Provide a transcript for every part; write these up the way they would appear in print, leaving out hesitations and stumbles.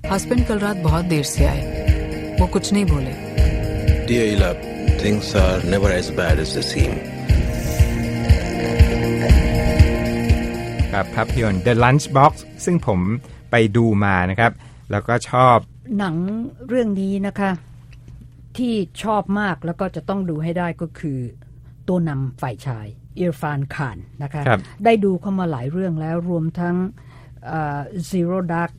हस्बैंड कल रात बहुत देर से आए वो कुछ नहीं बोले Dear Ila, things are never as bad as they seem. ครับภาพยนตร์ The Lunchbox ซึ่งผมไปดูมานะครับแล้วก็ชอบหนังเรื่องนี้นะคะที่ชอบมากแล้วก็จะต้องดูให้ได้ก็คือตัวนำฝ่ายชายอิรฟานคานนะคะได้ดูเข้ามาหลายเรื่องแล้วรวมทั้งZero Dark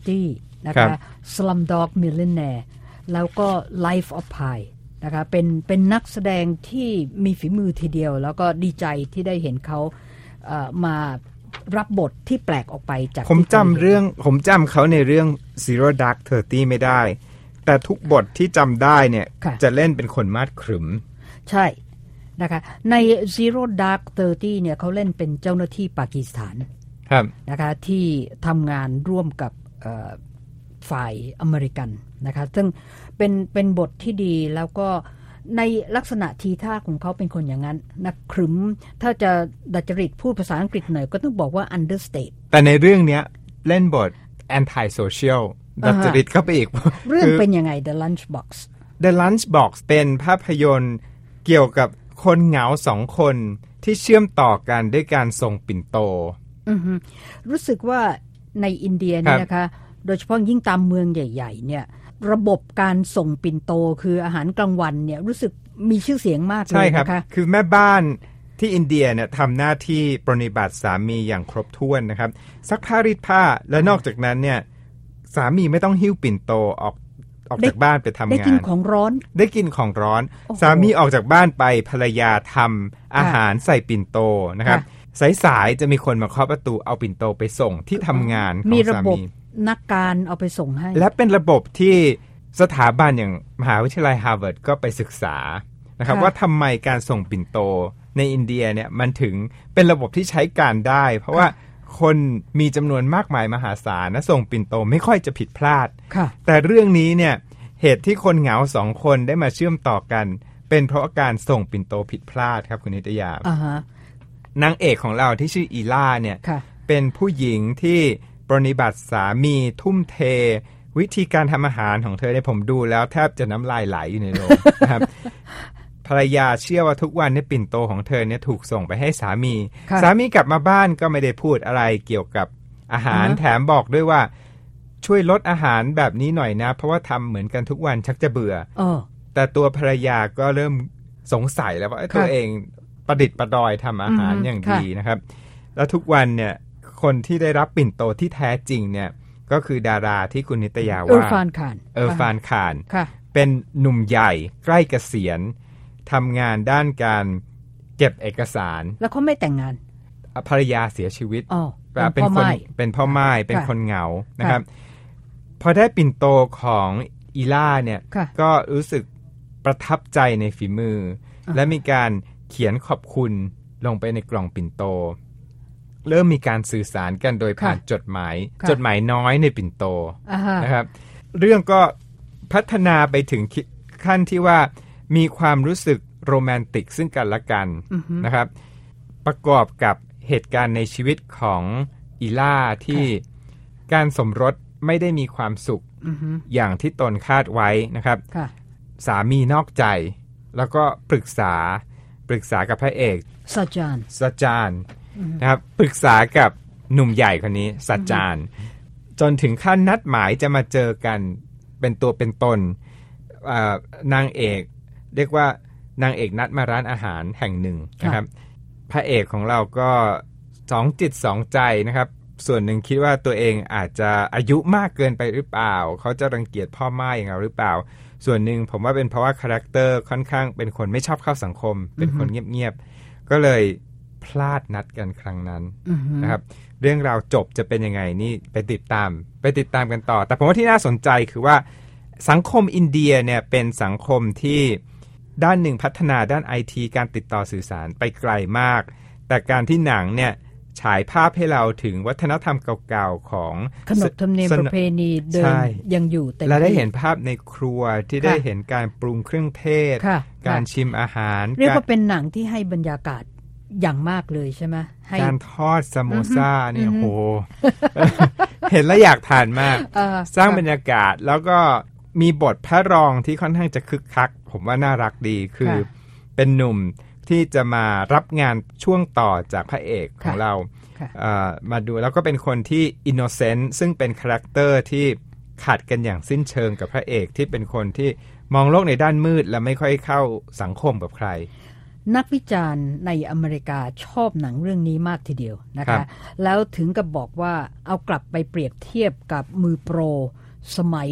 30นะคะ Slumdog Millionaire แล้วก็ Life of Pi นะคะเป็นนักแสดงที่มีฝีมือทีเดียวแล้วก็ดีใจที่ได้เห็นเขามารับบทที่แปลกออกไปจากผมจำเขาในเรื่อง Zero Dark 30ไม่ได้แต่ทุกบทที่จำได้เนี่ยจะเล่นเป็นคนมาดขรึมใช่นะคะใน Zero Dark 30เนี่ยเขาเล่นเป็นเจ้าหน้าที่ปากีสถานนะคะที่ทำงานร่วมกับฝ่ายอเมริกันนะคะซึ่งเป็นบทที่ดีแล้วก็ในลักษณะทีท่าของเขาเป็นคนอย่างนั้นนักขรึมถ้าจะดัดจริตพูดภาษาอังกฤษหน่อยก็ต้องบอกว่า understate แต่ในเรื่องนี้เล่นบท anti social ดัดจริตเข้าไปอีกเรื่องเป็นยังไง The Lunchbox The Lunchbox เป็นภาพยนตร์เกี่ยวกับคนเหงาสองคนที่เชื่อมต่อกันด้วยการส่งปิ่นโตรู้สึกว่าในอินเดียเนี่ยนะคะโดยเฉพาะยิ่งตามเมืองใหญ่ๆเนี่ยระบบการส่งปิ่นโตคืออาหารกลางวันเนี่ยรู้สึกมีชื่อเสียงมากเลยนะคะคือแม่บ้านที่อินเดียเนี่ยทำหน้าที่ปรนนิบัติสามีอย่างครบถ้วนนะครับซักผ้ารีดผ้าและนอกจากนั้นเนี่ยสามีไม่ต้องหิ้วปิ่นโตออกจากบ้านไปทำงานได้กินของร้อนสามีออกจากบ้านไปภรรยาทำอาหารใส่ปิ่นโตนะครับสายๆจะมีคนมาเคาะประตูเอาปิ่นโตไปส่งที่ทำงานของสามีนักการเอาไปส่งให้และเป็นระบบที่สถาบันอย่างมหาวิทยาลัยฮาร์วาร์ดก็ไปศึกษานะครับว่าทำไมการส่งปิ่นโตในอินเดียเนี่ยมันถึงเป็นระบบที่ใช้การได้เพราะว่าคนมีจำนวนมากมายมหาศาลนะส่งปิ่นโตไม่ค่อยจะผิดพลาดแต่เรื่องนี้เนี่ยเหตุที่คนเหงาสองคนได้มาเชื่อมต่อกันเป็นเพราะการส่งปิ่นโตผิดพลาดครับคุณนิตยานางเอกของเราที่ชื่ออีล่าเนี่ยเป็นผู้หญิงที่ปรนนิบัติสามีทุ่มเทวิธีการทำอาหารของเธอเนี่ยผมดูแล้วแทบจะน้ำลายไหลอยู่ในโรงนะครับภรรยาเชื่อว่าทุกวันนี้ปิ่นโตของเธอเนี่ยถูกส่งไปให้สามีกลับมาบ้านก็ไม่ได้พูดอะไรเกี่ยวกับอาหารแถมบอกด้วยว่าช่วยลดอาหารแบบนี้หน่อยนะเพราะว่าทำเหมือนกันทุกวันชักจะเบื่อแต่ตัวภรรยาก็เริ่มสงสัยแล้วว่าตัวเองประดิษฐ์ประดอยทำอาหารอย่างดีนะครับแล้วทุกวันเนี่ยคนที่ได้รับปิ่นโตที่แท้จริงเนี่ยก็คือดาราที่คุณนิตยาว่าอิรฟานคานเป็นหนุ่มใหญ่ใกล้เกษียณทำงานด้านการเก็บเอกสารแล้วเขาไม่แต่งงานภรรยาเสียชีวิตเป็นพ่อม่ายเป็นคนเหงานะครับพอได้ปิ่นโตของอีล่าเนี่ยก็รู้สึกประทับใจในฝีมือและมีการเขียนขอบคุณลงไปในกล่องปิ่นโตเริ่มมีการสื่อสารกันโดยผ่านจดหมายน้อยในปิ่นโตนะครับเรื่องก็พัฒนาไปถึงขั้นที่ว่ามีความรู้สึกโรแมนติกซึ่งกันและกันนะครับประกอบกับเหตุการณ์ในชีวิตของอีล่าที่การสมรสไม่ได้มีความสุขอย่างที่ตนคาดไว้นะครับสามีนอกใจแล้วก็ปรึกษากับพระเอกสัจจานนะครับปรึกษากับหนุ่มใหญ่คนนี้สัจจานจนถึงขั้นนัดหมายจะมาเจอกันเป็นตัวเป็นตนนางเอกเรียกว่านางเอกนัดมาร้านอาหารแห่งหนึ่งนะครับพระเอกของเราก็สองจิตสองใจนะครับส่วนหนึ่งคิดว่าตัวเองอาจจะอายุมากเกินไปหรือเปล่าเขาจะรังเกียจพ่อม่ายอย่างเราหรือเปล่าส่วนหนึ่งผมว่าเป็นเพราะว่าคาแรคเตอร์ค่อนข้างเป็นคนไม่ชอบเข้าสังคมเป็นคนเงียบๆก็เลยพลาดนัดกันครั้งนั้นนะครับเรื่องราวจบจะเป็นยังไงนี่ไปติดตามกันต่อแต่ผมว่าที่น่าสนใจคือว่าสังคมอินเดียเนี่ยเป็นสังคมที่ด้านหนึ่งพัฒนาด้าน IT การติดต่อสื่อสารไปไกลมากแต่การที่หนังเนี่ยฉายภาพให้เราถึงวัฒนธรรมเก่าๆของขนบธรรมเนียมประเพณีเดิมยังอยู่แต่และได้เห็นภาพในครัวที่ได้เห็นการปรุงเครื่องเทศการชิมอาหารเรียกว่าเป็นหนังที่ให้บรรยากาศอย่างมากเลยใช่ไหมให้การทอดซามโมซ่าเนี่ยโห เห็นแล้วอยากทานมากสร้างบรรยากาศแล้วก็มีบทพระรองที่ค่อนข้างจะคึกคักผมว่าน่ารักดีคือเป็นหนุ่มที่จะมารับงานช่วงต่อจากพระเอกของเรามาดูแล้วก็เป็นคนที่อินโนเซนต์ซึ่งเป็นคาแรคเตอร์ที่ขัดกันอย่างสิ้นเชิงกับพระเอกที่เป็นคนที่มองโลกในด้านมืดและไม่ค่อยเข้าสังคมกับใครนักวิจารณ์ในอเมริกาชอบหนังเรื่องนี้มากทีเดียวนะคะแล้วถึงกับบอกว่าเอากลับไปเปรียบเทียบกับมือโปรสมัย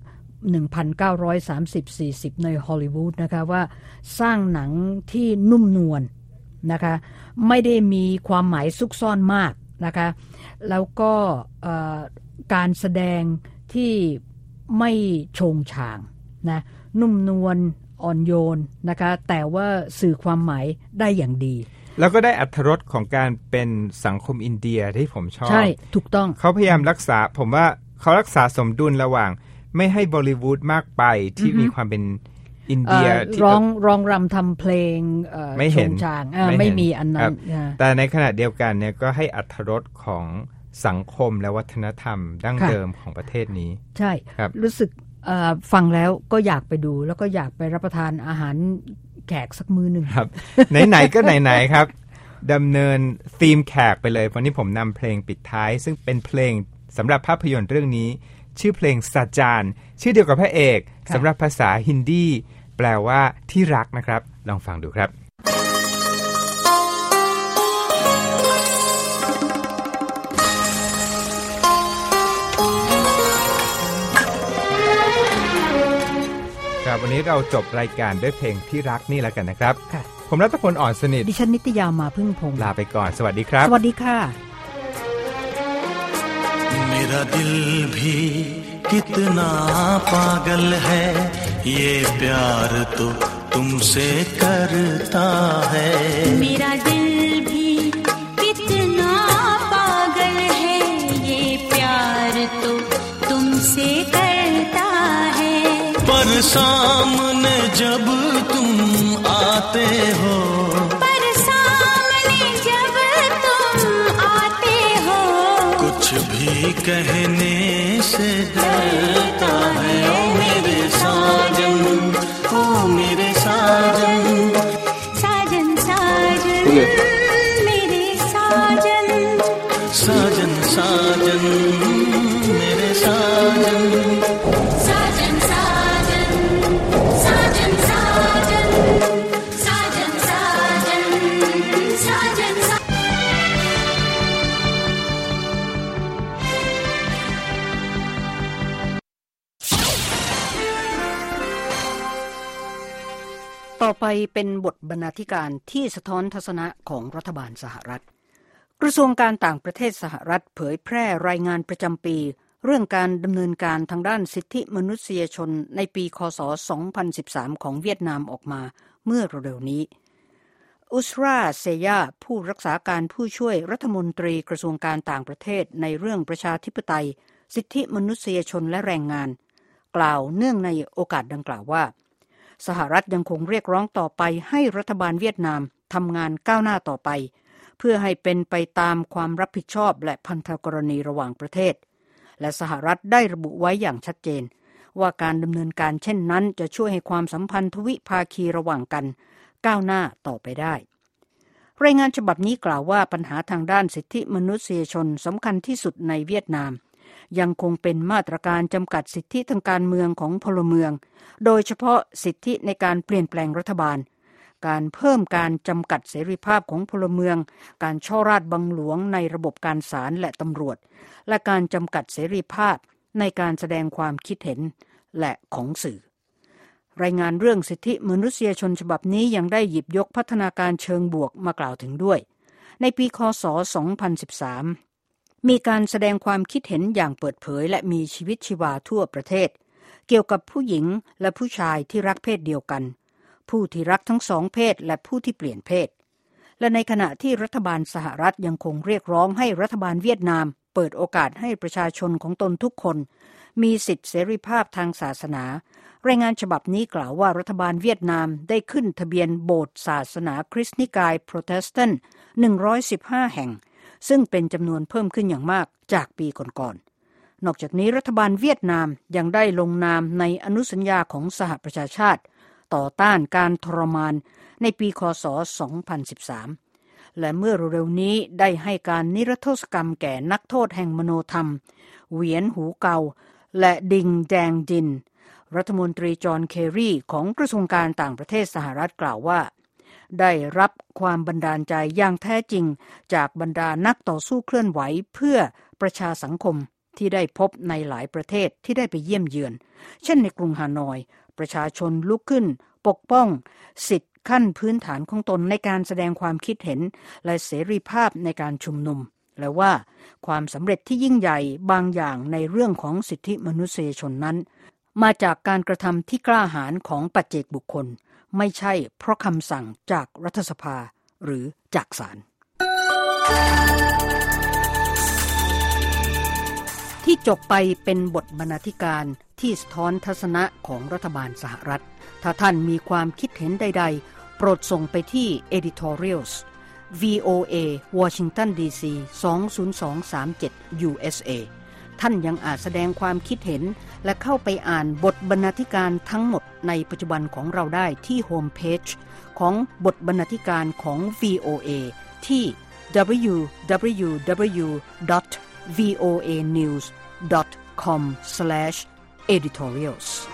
1930-40 ในฮอลลีวูดนะคะว่าสร้างหนังที่นุ่มนวลนะคะไม่ได้มีความหมายซุกซ่อนมากนะคะแล้วก็การแสดงที่ไม่โฉงฉางนะนุ่มนวลอ่อนโยนนะคะแต่ว่าสื่อความหมายได้อย่างดีแล้วก็ได้อรรถรสของการเป็นสังคมอินเดียที่ผมชอบใช่ถูกต้องเขาพยายามรักษาผมว่าเขารักษาสมดุลระหว่างไม่ให้บอลลิวูดมากไปที่มีความเป็นอินเดียที่ร้องรำทำเพลงไม่เห็นไม่มีอันนั้นแต่ในขณะเดียวกันเนี่ยก็ให้อรรถรสของสังคมและวัฒนธรรมดั้งเดิมของประเทศนี้ใช่รู้สึกฟังแล้วก็อยากไปดูแล้วก็อยากไปรับประทานอาหารแขกสักมื้อหนึ่งครับ ไหนๆก็ไหนๆครับดำเนินธีมแขกไปเลยวันนี้ผมนำเพลงปิดท้ายซึ่งเป็นเพลงสำหรับภาพยนตร์เรื่องนี้ชื่อเพลงซาจานชื่อเดียวกับพระเอกสำหรับภาษาฮินดีแปลว่าที่รักนะครับลองฟังดูครับวันนี้เราจบรายการด้วยเพลงที่รักนี่แล้วกันนะครับผมรัตพลอ่อนสนิทดิฉันนิตยามาพึ่งพงษ์ลาไปก่อนสวัสดีครับสวัสดีค่ะ मेरा दिल भी कितना पागल है ये प्यार तो तुमसे करता है मेरा दिल भी कितना पागल है ये प्यार तो तुमसे करता है पर सामने जब तुम आते हो पर सामने जब तुम आते हो कुछ भी कहने से डरता है ओ मेरे साजन ओ मेरे साजन साजन साजन मेरे साजन साजन साजन मेरे साजन साजन साजन साजन साजन साजन साजन साजन ต่อไปเป็นบทบรรณาธิการที่สะท้อนทัศนะของรัฐบาลสหรัฐกระทรวงการต่างประเทศสหรัฐเผยแพร่รายงานประจำปีเรื่องการดำเนินการทางด้านสิทธิมนุษยชนในปีค.ศ. 2013 ของเวียดนามออกมาเมื่อเร็วๆนี้อุสราเซยาผู้รักษาการผู้ช่วยรัฐมนตรีกระทรวงการต่างประเทศในเรื่องประชาธิปไตยสิทธิมนุษยชนและแรงงานกล่าวเนื่องในโอกาสดังกล่าวว่าสหรัฐยังคงเรียกร้องต่อไปให้รัฐบาลเวียดนามทำงานก้าวหน้าต่อไปเพื่อให้เป็นไปตามความรับผิดชอบและพันธกรณีระหว่างประเทศและสหรัฐได้ระบุไว้อย่างชัดเจนว่าการดำเนินการเช่นนั้นจะช่วยให้ความสัมพันธ์ทวิภาคีระหว่างกันก้าวหน้าต่อไปได้รายงานฉบับนี้กล่าวว่าปัญหาทางด้านสิทธิมนุษยชนสำคัญที่สุดในเวียดนามยังคงเป็นมาตรการจำกัดสิทธิทางการเมืองของพลเมืองโดยเฉพาะสิทธิในการเปลี่ยนแปลงรัฐบาลการเพิ่มการจำกัดเสรีภาพของพลเมืองการช่อราชบังหลวงในระบบการศาลและตำรวจและการจำกัดเสรีภาพในการแสดงความคิดเห็นและของสื่อรายงานเรื่องสิทธิมนุษยชนฉบับนี้ยังได้หยิบยกพัฒนาการเชิงบวกมากล่าวถึงด้วยในปีค.ศ. 2013มีการแสดงความคิดเห็นอย่างเปิดเผยและมีชีวิตชีวาทั่วประเทศเกี่ยวกับผู้หญิงและผู้ชายที่รักเพศเดียวกันผู้ที่รักทั้งสองเพศและผู้ที่เปลี่ยนเพศและในขณะที่รัฐบาลสหรัฐยังคงเรียกร้องให้รัฐบาลเวียดนามเปิดโอกาสให้ประชาชนของตนทุกคนมีสิทธิเสรีภาพทางศาสนารายงานฉบับนี้กล่าวว่ารัฐบาลเวียดนามได้ขึ้นทะเบียนโบสถ์ศาสนาคริสต์นิกายโปรเตสแตนต์115แห่งซึ่งเป็นจำนวนเพิ่มขึ้นอย่างมากจากปีก่อนๆนอกจากนี้รัฐบาลเวียดนามยังได้ลงนามในอนุสัญญาของสหประชาชาติต่อต้านการทรมานในปีค.ศ. 2013และเมื่อเร็วๆนี้ได้ให้การนิรโทษกรรมแก่นักโทษแห่งมโนธรรมเหวียนหูเกาและดิงแดงจินรัฐมนตรีจอห์นเครีของกระทรวงการต่างประเทศสหรัฐกล่าวว่าได้รับความบันดาลใจอย่างแท้จริงจากบรรดานักต่อสู้เคลื่อนไหวเพื่อประชาสังคมที่ได้พบในหลายประเทศที่ได้ไปเยี่ยมเยือนเช่นในกรุงฮานอยประชาชนลุกขึ้นปกป้องสิทธิขั้นพื้นฐานของตนในการแสดงความคิดเห็นและเสรีภาพในการชุมนุมและว่าความสำเร็จที่ยิ่งใหญ่บางอย่างในเรื่องของสิทธิมนุษยชนนั้นมาจากการกระทำที่กล้าหาญของปัจเจกบุคคลไม่ใช่เพราะคำสั่งจากรัฐสภาหรือจากศาลที่จบไปเป็นบทบรรณาธิการที่สะท้อนทัศนะของรัฐบาลสหรัฐถ้าท่านมีความคิดเห็นใดๆโปรดส่งไปที่ editorials VOA Washington DC 20237 USA ท่านยังอาจแสดงความคิดเห็นและเข้าไปอ่านบทบรรณาธิการทั้งหมดในปัจจุบันของเราได้ที่โฮมเพจของบทบรรณาธิการของ VOA ที่ www.voanews.com/editorials